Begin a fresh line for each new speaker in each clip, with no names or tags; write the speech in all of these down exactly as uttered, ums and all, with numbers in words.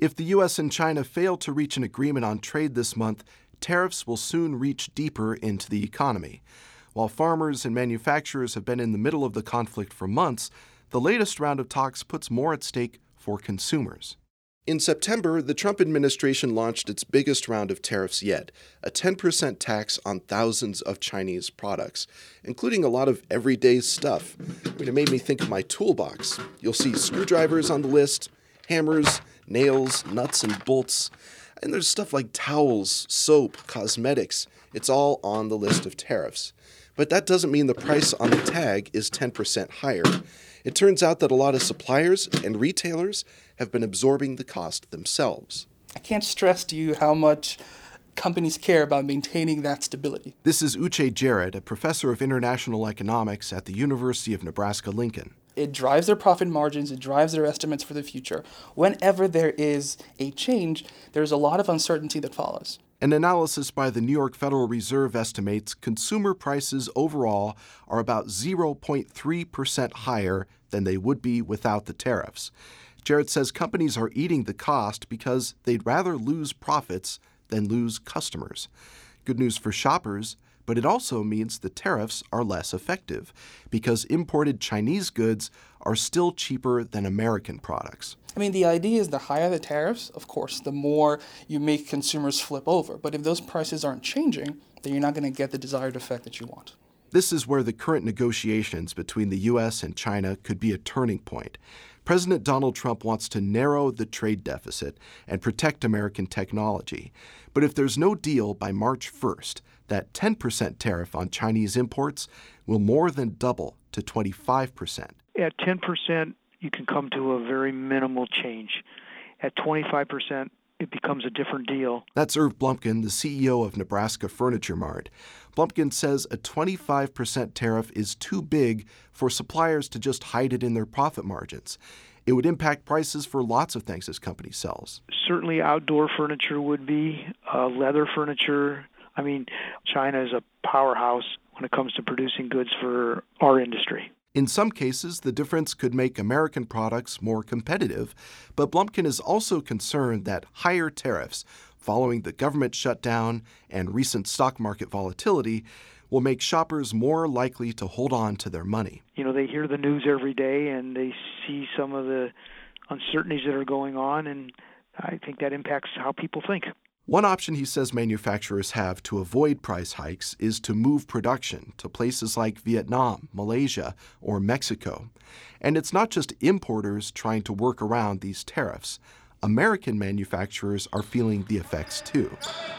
If the U S and China fail to reach an agreement on trade this month, tariffs will soon reach deeper into the economy. While farmers and manufacturers have been in the middle of the conflict for months, the latest round of talks puts more at stake for consumers. In September, the Trump administration launched its biggest round of tariffs yet, a ten percent tax on thousands of Chinese products, including a lot of everyday stuff. I mean, it made me think of my toolbox. You'll see screwdrivers on the list, hammers, nails, nuts, and bolts. And there's stuff like towels, soap, cosmetics. It's all on the list of tariffs. But that doesn't mean the price on the tag is ten percent higher. It turns out that a lot of suppliers and retailers have been absorbing the cost themselves.
I can't stress to you how much companies care about maintaining that stability.
This is Uche Jarrett, a professor of international economics at the University of Nebraska-Lincoln.
It drives their profit margins, it drives their estimates for the future. Whenever there is a change, there's a lot of uncertainty that follows.
An analysis by the New York Federal Reserve estimates consumer prices overall are about zero point three percent higher than they would be without the tariffs. Jarrett says companies are eating the cost because they'd rather lose profits than lose customers. Good news for shoppers, but it also means the tariffs are less effective because imported Chinese goods are still cheaper than American products.
I mean, the idea is the higher the tariffs, of course, the more you make consumers flip over. But if those prices aren't changing, then you're not going to get the desired effect that you want.
This is where the current negotiations between the U S and China could be a turning point. President Donald Trump wants to narrow the trade deficit and protect American technology. But if there's no deal by March first, that ten percent tariff on Chinese imports will more than double to twenty-five percent.
At ten percent, you can come to a very minimal change. At twenty-five percent, it becomes a different deal.
That's Irv Blumpkin, the C E O of Nebraska Furniture Mart. Blumpkin says a twenty-five percent tariff is too big for suppliers to just hide it in their profit margins. It would impact prices for lots of things his company sells.
Certainly outdoor furniture would be, uh, leather furniture. I mean, China is a powerhouse when it comes to producing goods for our industry.
In some cases, the difference could make American products more competitive, but Blumpkin is also concerned that higher tariffs following the government shutdown and recent stock market volatility will make shoppers more likely to hold on to their money.
You know, they hear the news every day and they see some of the uncertainties that are going on, and I think that impacts how people think.
One option he says manufacturers have to avoid price hikes is to move production to places like Vietnam, Malaysia, or Mexico. And it's not just importers trying to work around these tariffs. American manufacturers are feeling the effects too.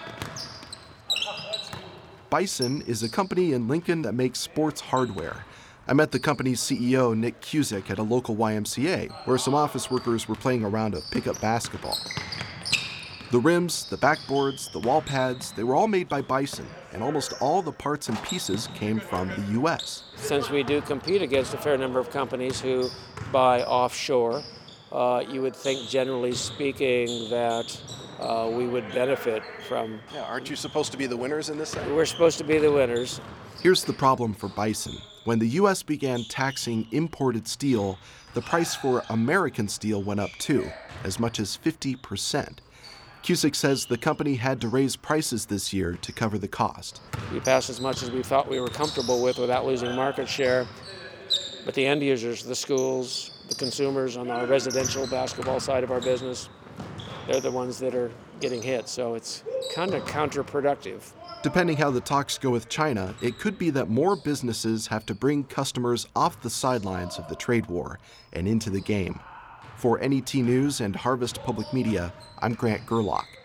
Bison is a company in Lincoln that makes sports hardware. I met the company's C E O, Nick Cusick, at a local Y M C A, where some office workers were playing a round of pickup basketball. The rims, the backboards, the wall pads, they were all made by Bison, and almost all the parts and pieces came from the U S.
Since we do compete against a fair number of companies who buy offshore, uh, you would think, generally speaking, that uh, we would benefit from...
Yeah, aren't you supposed to be the winners in this?
We're supposed to be the winners.
Here's the problem for Bison. When the U S began taxing imported steel, the price for American steel went up too, as much as fifty percent. Cusick says the company had to raise prices this year to cover the cost.
We passed as much as we thought we were comfortable with without losing market share. But the end users, the schools, the consumers on our residential basketball side of our business, they're the ones that are getting hit. So it's kind of counterproductive.
Depending how the talks go with China, it could be that more businesses have to bring customers off the sidelines of the trade war and into the game. For N E T News and Harvest Public Media, I'm Grant Gerlach.